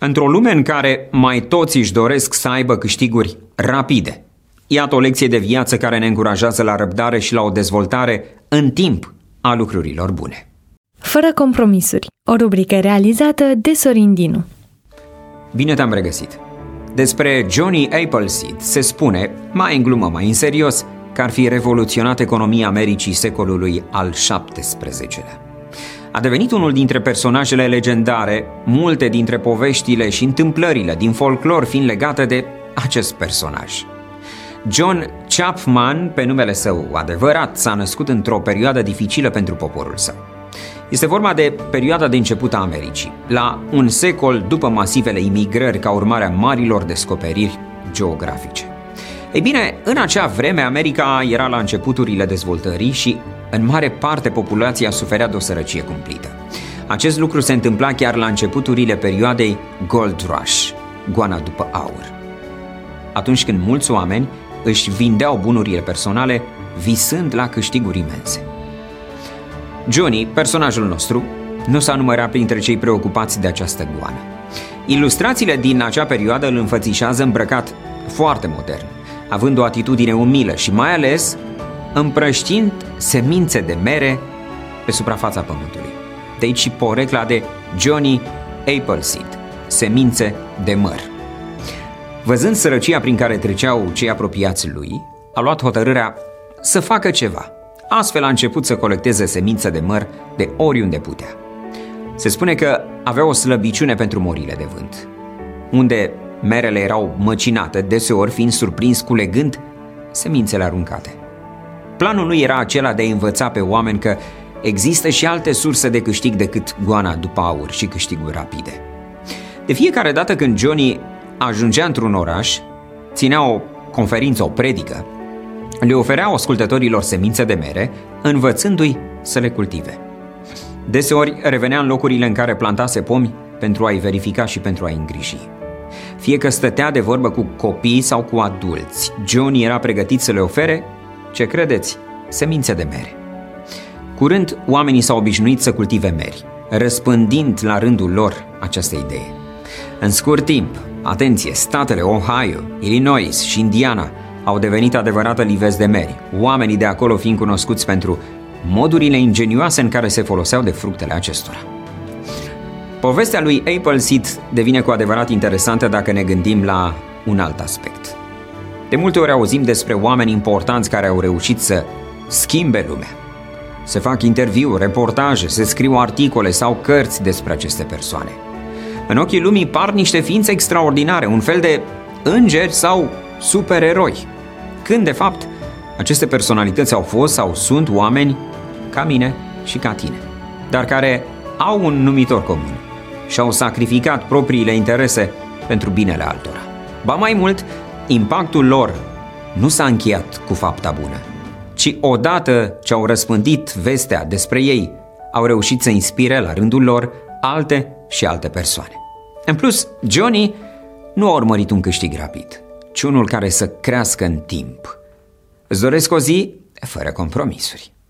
Într-o lume în care mai toți își doresc să aibă câștiguri rapide, iată o lecție de viață care ne încurajează la răbdare și la o dezvoltare în timp a lucrurilor bune. Fără compromisuri, o rubrică realizată de Sorin Dinu. Bine te-am regăsit! Despre Johnny Appleseed se spune, mai în glumă, mai în serios, că ar fi revoluționat economia Americii secolului al XVII-lea. A devenit unul dintre personajele legendare, multe dintre poveștile și întâmplările din folclor fiind legate de acest personaj. John Chapman, pe numele său adevărat, s-a născut într-o perioadă dificilă pentru poporul său. Este vorba de perioada de început a Americii, la un secol după masivele imigrări ca urmare a marilor descoperiri geografice. Ei bine, în acea vreme America era la începuturile dezvoltării și în mare parte populația suferea de o sărăcie cumplită. Acest lucru se întâmpla chiar la începuturile perioadei Gold Rush, goana după aur. Atunci când mulți oameni își vindeau bunurile personale visând la câștiguri imense. Johnny, personajul nostru, nu s-a numărat printre cei preocupați de această goană. Ilustrațiile din acea perioadă îl înfățișează îmbrăcat foarte modern, având o atitudine umilă și mai ales împrăștind semințe de mere pe suprafața pământului. De aici și porecla de Johnny Appleseed, semințe de măr. Văzând sărăcia prin care treceau cei apropiați lui, a luat hotărârea să facă ceva. Astfel a început să colecteze semințe de măr de oriunde putea. Se spune că avea o slăbiciune pentru morile de vânt, unde merele erau măcinate, deseori fiind surprins culegând semințele aruncate. Planul lui era acela de a învăța pe oameni că există și alte surse de câștig decât goana după aur și câștiguri rapide. De fiecare dată când Johnny ajungea într-un oraș, ținea o conferință, o predică, le oferea ascultătorilor semințe de mere, învățându-i să le cultive. Deseori revenea în locurile în care plantase pomi pentru a-i verifica și pentru a-i îngriji. Fie că stătea de vorbă cu copii sau cu adulți, Johnny era pregătit să le ofere, ce credeți, semințe de mere. Curând, oamenii s-au obișnuit să cultive meri, răspândind la rândul lor această idee. În scurt timp, atenție, statele Ohio, Illinois și Indiana au devenit adevărată livezi de meri, oamenii de acolo fiind cunoscuți pentru modurile ingenioase în care se foloseau de fructele acestora. Povestea lui Appleseed devine cu adevărat interesantă dacă ne gândim la un alt aspect. De multe ori auzim despre oameni importanți care au reușit să schimbe lumea. Se fac interviuri, reportaje, se scriu articole sau cărți despre aceste persoane. În ochii lumii par niște ființe extraordinare, un fel de îngeri sau supereroi, când de fapt aceste personalități au fost sau sunt oameni ca mine și ca tine, dar care au un numitor comun și au sacrificat propriile interese pentru binele altora. Ba mai mult, impactul lor nu s-a încheiat cu fapta bună, ci odată ce au răspândit vestea despre ei, au reușit să inspire la rândul lor alte și alte persoane. În plus, Johnny nu a urmărit un câștig rapid, ci unul care să crească în timp. Îți doresc o zi fără compromisuri.